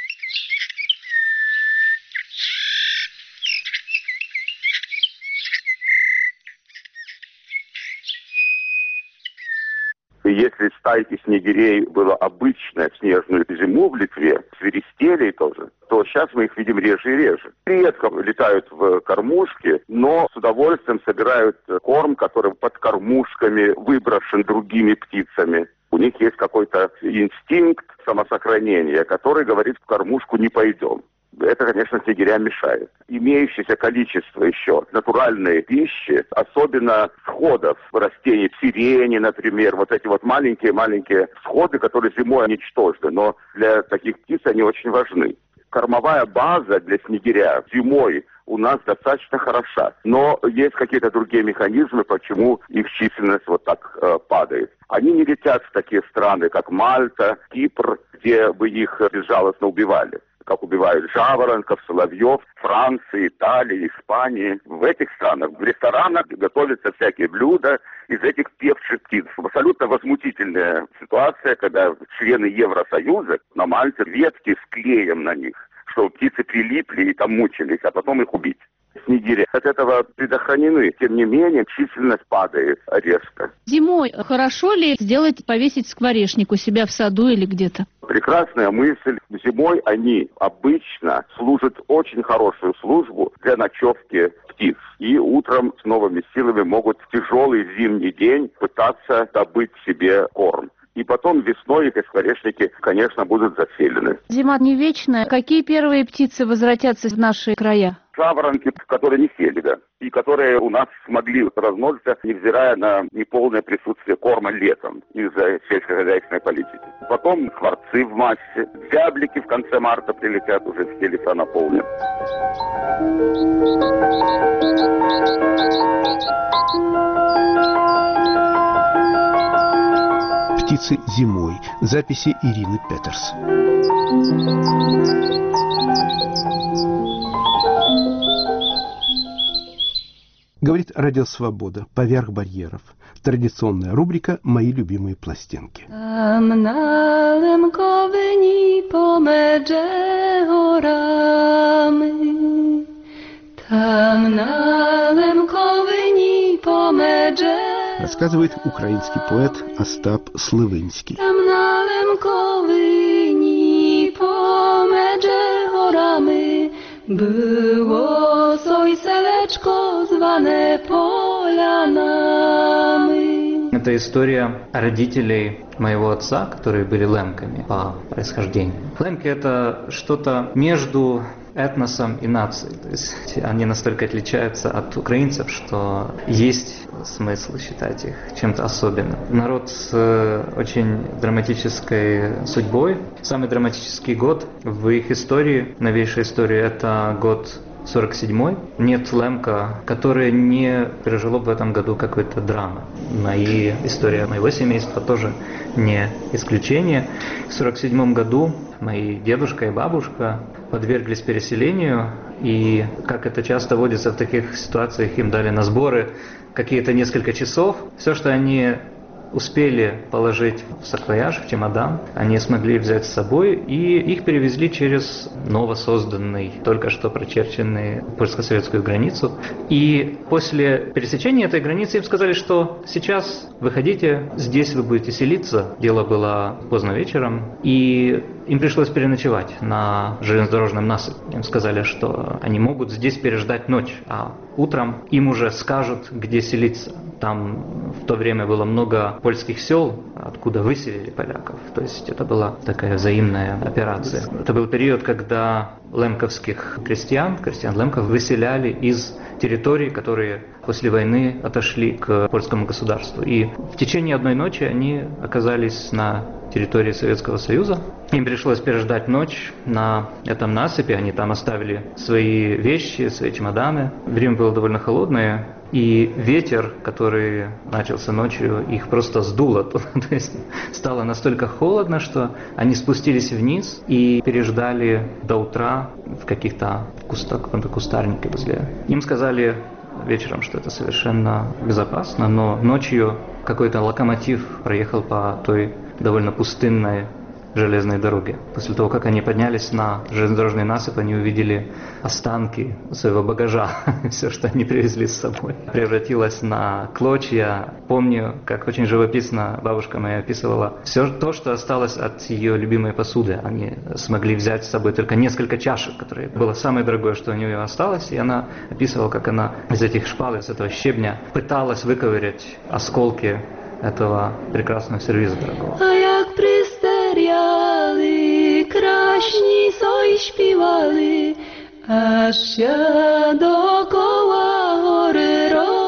Если стайки снегирей было обычно в снежную зиму в Литве, свиристелей тоже, то сейчас мы их видим реже и реже. Редко летают в кормушке, но с удовольствием собирают корм, который под кормушками выброшен другими птицами. У них есть какой-то инстинкт самосохранения, который говорит, в кормушку не пойдем. Это, конечно, снегирям мешает. Имеющееся количество еще натуральной пищи, особенно всходов растений, сирени, например, вот эти вот маленькие всходы, которые зимой ничтожны, но для таких птиц они очень важны. Кормовая база для снегиря зимой у нас достаточно хороша, но есть какие-то другие механизмы, почему их численность вот так падает. Они не летят в такие страны, как Мальта, Кипр, где бы их безжалостно убивали, как убивают жаворонков, соловьев, Франции, Италии, Испании. В этих странах, в ресторанах готовятся всякие блюда из этих певчих птиц. Абсолютно возмутительная ситуация, когда члены Евросоюза на Мальте ветки с клеем на них, что птицы прилипли и там мучились, а потом их убить. Снегири от этого предохранены. Тем не менее, численность падает резко. Зимой хорошо ли повесить скворечник у себя в саду или где-то? Прекрасная мысль. Зимой они обычно служат очень хорошую службу для ночевки птиц. И утром с новыми силами могут в тяжелый зимний день пытаться добыть себе корм. И потом весной эти скворечники, конечно, будут заселены. Зима не вечная. Какие первые птицы возвратятся в наши края? Жаворонки, которые не сели, да, и которые у нас смогли размножиться, невзирая на неполное присутствие корма летом из-за сельскохозяйственной политики. Потом скворцы в массе, зяблики в конце марта прилетят, уже все леса наполнят. Птицы зимой. Записи Ирины Петерс. Говорит Радио Свобода. Поверх барьеров. Традиционная рубрика «Мои любимые пластинки». Рассказывает украинский поэт Остап Слывинский. Było sojseleczko zwane Полянами. Это история родителей моего отца, которые были лемками по происхождению. Лемки — это что-то между этносом и нацией. То есть они настолько отличаются от украинцев, что есть смысл считать их чем-то особенным. Народ с очень драматической судьбой. Самый драматический год в их истории, новейшей истории, это год 47-й. Нет Лемка, которое не пережило в этом году какой-то драмы. История моего семейства тоже не исключение. В 47 году мои дедушка и бабушка подверглись переселению, и, как это часто водится в таких ситуациях, им дали на сборы какие-то несколько часов. Все, что они успели положить в саквояж, в чемодан, они смогли взять с собой, и их перевезли через новосозданный, только что прочерченный польско-советскую границу. И после пересечения этой границы им сказали, что сейчас выходите, здесь вы будете селиться. Дело было поздно вечером, и им пришлось переночевать на железнодорожном насыпи. Им сказали, что они могут здесь переждать ночь, а утром им уже скажут, где селиться. Там в то время было много польских сел, откуда выселили поляков. То есть это была такая взаимная операция. Это был период, когда лемковских крестьян лемков, выселяли из территорий, которые после войны отошли к польскому государству. И в течение одной ночи они оказались на территории Советского Союза. Им пришлось переждать ночь на этом насыпи. Они там оставили свои вещи, свои чемоданы. Время было довольно холодное. И ветер, который начался ночью, их просто сдуло. То есть стало настолько холодно, что они спустились вниз и переждали до утра в каких-то каком-то кустарнике возле. Им сказали вечером, что это совершенно безопасно, но ночью какой-то локомотив проехал по той довольно пустынной железной дороге. После того, как они поднялись на железнодорожный насыпь, они увидели останки своего багажа. Все, что они привезли с собой, превратилось на клочья. Помню, как очень живописно бабушка моя описывала все то, что осталось от ее любимой посуды. Они смогли взять с собой только несколько чашек, которые было самое дорогое, что у нее осталось. И она описывала, как она из этих шпал, из этого щебня пыталась выковырять осколки этого прекрасного сервиза дорогого. Стеряли, крашні сої співали, аж ще докола гори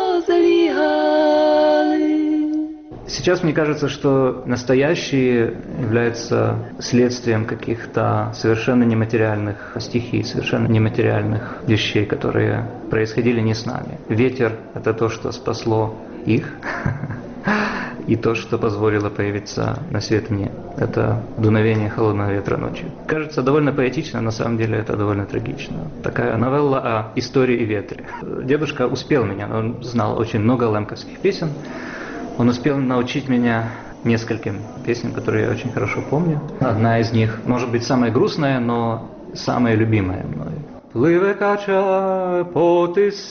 розлігали. Сейчас мне кажется, что настоящие являются следствием каких-то совершенно нематериальных стихий, совершенно нематериальных вещей, которые происходили не с нами. Ветер – это то, что спасло их, и то, что позволило появиться на свет мне. Это дуновение холодного ветра ночью. Кажется довольно поэтично, на самом деле это довольно трагично. Такая новелла о истории и ветре. Дедушка успел меня, он знал очень много лемковских песен. Он успел научить меня нескольким песням, которые я очень хорошо помню. Одна из них, может быть, самая грустная, но самая любимая мною. Пливе кача по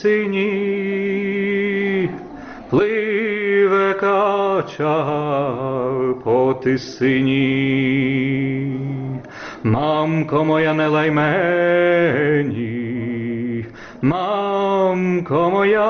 тисині, пливе кача по тисині, мамко моя, не лай мені, мамко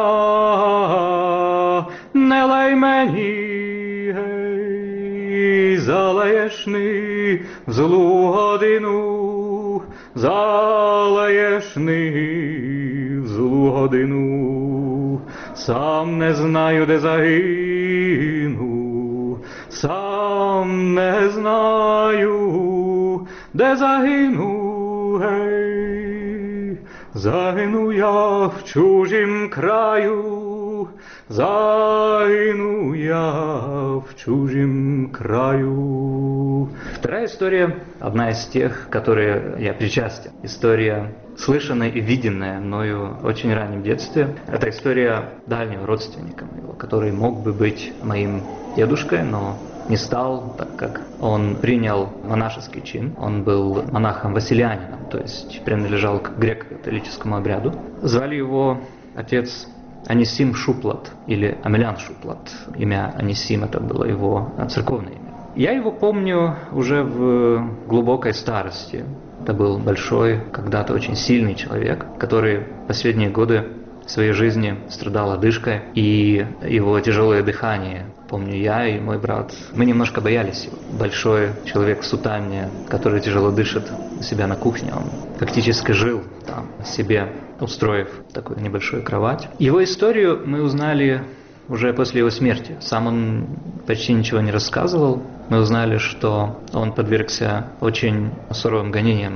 моя, не лай мені, гей, залаєш ни в злу годину, залаєш ни в злу годину. Сам не знаю, де загину, сам не знаю, де загину, гей. Загину я в чужім краю, загину я в чужім краю. Вторая история, одна из тех, которые я причастен. История, слышанная и виденная мною в очень раннем детстве. Это история дальнего родственника моего, который мог бы быть моим дедушкой, но не стал, так как он принял монашеский чин. Он был монахом-василианином, то есть принадлежал к греко-католическому обряду. Звали его отец Анисим Шуплат или Амелян Шуплат. Имя Анисим — это было его церковное имя. Я его помню уже в глубокой старости. Это был большой, когда-то очень сильный человек, который последние годы своей жизни страдал одышкой, и его тяжелое дыхание. Помню, я и мой брат, мы немножко боялись его. Большой человек в сутане, который тяжело дышит у себя на кухне, он фактически жил там себе, устроив такую небольшую кровать. Его историю мы узнали уже после его смерти. Сам он почти ничего не рассказывал. Мы узнали, что он подвергся очень суровым гонениям в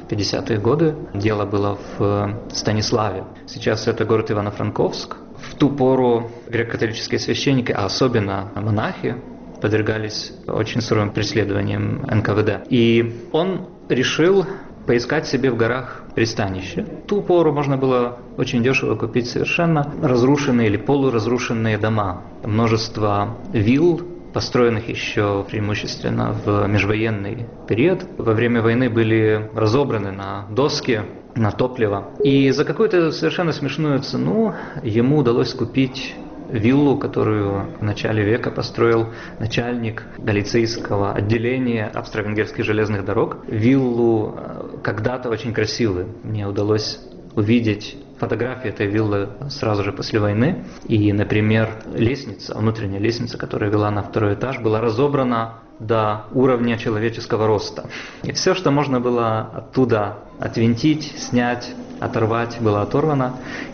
50-е годы. Дело было в Станиславе. Сейчас это город Ивано-Франковск. В ту пору греко-католические священники, а особенно монахи, подвергались очень суровым преследованиям НКВД. И он решил поискать себе в горах пристанище. В ту пору можно было очень дешево купить совершенно разрушенные или полуразрушенные дома. Множество вилл, построенных еще преимущественно в межвоенный период. Во время войны были разобраны на доски, на топливо. И за какую-то совершенно смешную цену ему удалось купить виллу, которую в начале века построил начальник галицийского отделения австро-венгерских железных дорог. Виллу когда-то очень красивую. Мне удалось увидеть фотографии этой виллы сразу же после войны. И, например, лестница, внутренняя лестница, которая вела на второй этаж, была разобрана до уровня человеческого роста. И все, что можно было оттуда отвинтить, снять, оторвать, было оторвано.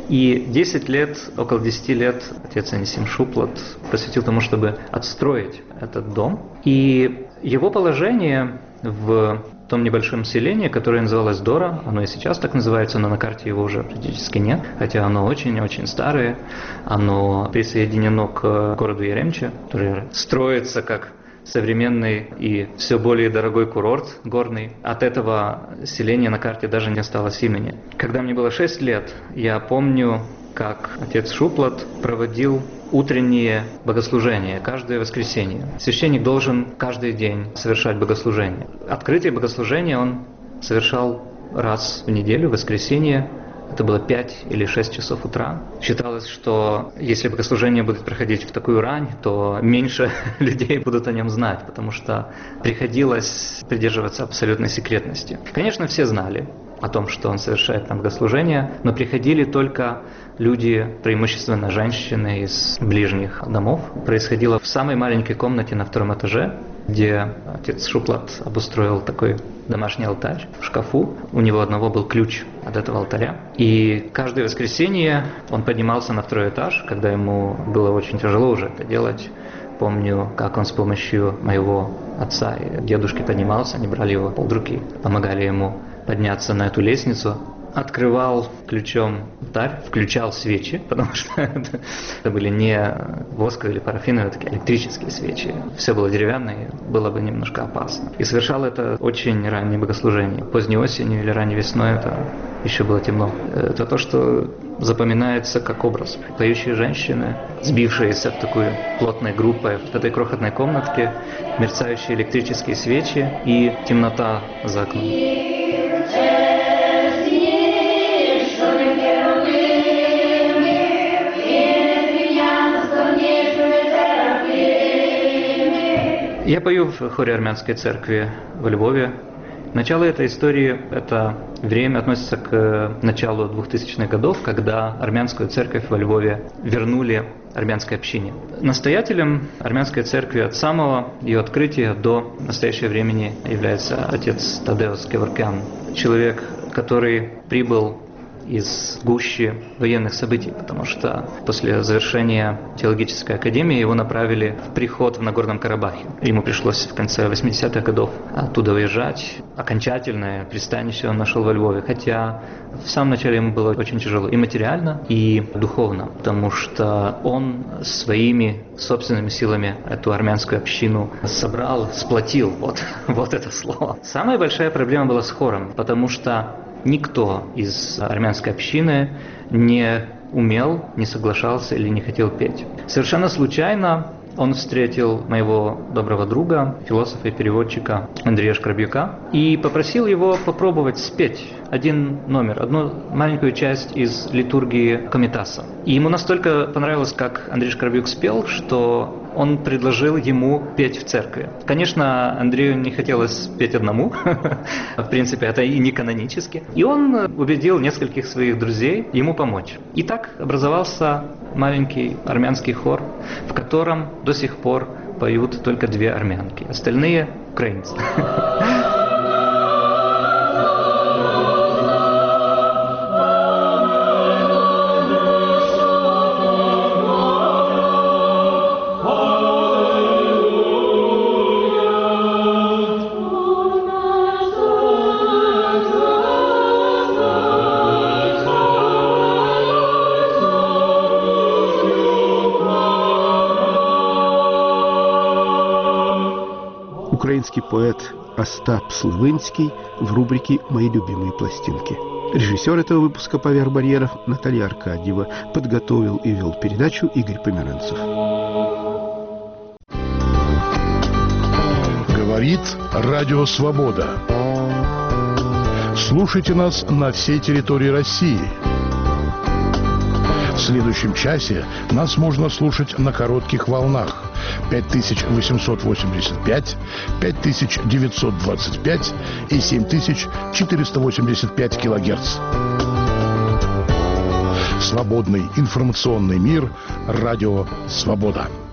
И 10 лет, около 10 лет отец Анисим Шуплат посвятил тому, чтобы отстроить этот дом. И его положение в том небольшом селении, которое называлось Дора, оно и сейчас так называется, но на карте его уже практически нет, хотя оно очень-очень старое, оно присоединено к городу Яремче, который строится как современный и все более дорогой курорт горный. От этого селения на карте даже не осталось имени. Когда мне было 6 лет, я помню, как отец Шуплат проводил утренние богослужения каждое воскресенье. Священник должен каждый день совершать богослужение. Открытие богослужения он совершал раз в неделю, в воскресенье. Это было 5 или 6 часов утра. Считалось, что если богослужение будет проходить в такую рань, то меньше людей будут о нем знать, потому что приходилось придерживаться абсолютной секретности. Конечно, все знали о том, что он совершает там богослужение, но приходили только люди, преимущественно женщины из ближних домов. Происходило в самой маленькой комнате на 2-м этаже, где отец Шуплат обустроил такой домашний алтарь в шкафу. У него одного был ключ от этого алтаря. И каждое воскресенье он поднимался на 2-й этаж, когда ему было очень тяжело уже это делать. Помню, как он с помощью моего отца и дедушки поднимался, они брали его под руки, помогали ему подняться на эту лестницу, открывал ключом алтарь, включал свечи, потому что это были не восковые или парафиновые, такие электрические свечи. Все было деревянное, было бы немножко опасно. И совершал это очень раннее богослужение. Поздней осенью или ранней весной это еще было темно. Это то, что запоминается как образ. Поющие женщины, сбившиеся в такую плотной группой в этой крохотной комнатке, мерцающие электрические свечи и темнота за окном. Я пою в хоре армянской церкви во Львове. Начало этой истории, это время относится к началу 2000-х годов, когда армянскую церковь во Львове вернули армянской общине. Настоятелем армянской церкви от самого ее открытия до настоящего времени является отец Тадеус Кеворкян, человек, который прибыл из гущи военных событий, потому что после завершения теологической академии его направили в приход в Нагорном Карабахе. Ему пришлось в конце 80-х годов оттуда уезжать. Окончательное пристанище он нашел во Львове, хотя в самом начале ему было очень тяжело и материально, и духовно, потому что он своими собственными силами эту армянскую общину собрал, сплотил, вот это слово. Самая большая проблема была с хором, потому что никто из армянской общины не умел, не соглашался или не хотел петь. Совершенно случайно он встретил моего доброго друга, философа и переводчика Андрея Шкрабюка, и попросил его попробовать спеть один номер, одну маленькую часть из литургии Комитаса. И ему настолько понравилось, как Андрей Шкрабюк спел, что он предложил ему петь в церкви. Конечно, Андрею не хотелось петь одному, в принципе, это и не канонически. И он убедил нескольких своих друзей ему помочь. И так образовался маленький армянский хор, в котором до сих пор поют только 2 армянки, остальные украинцы. украинский поэт Остап Славынский в рубрике «Мои любимые пластинки». Режиссер этого выпуска «Поверх барьеров» Наталья Аркадьева. Подготовил и вел передачу Игорь Померанцев. Говорит Радио Свобода. Слушайте нас на всей территории России. В следующем часе нас можно слушать на коротких волнах 5885, 5925 и 7485 килогерц. Свободный информационный мир. Радио Свобода.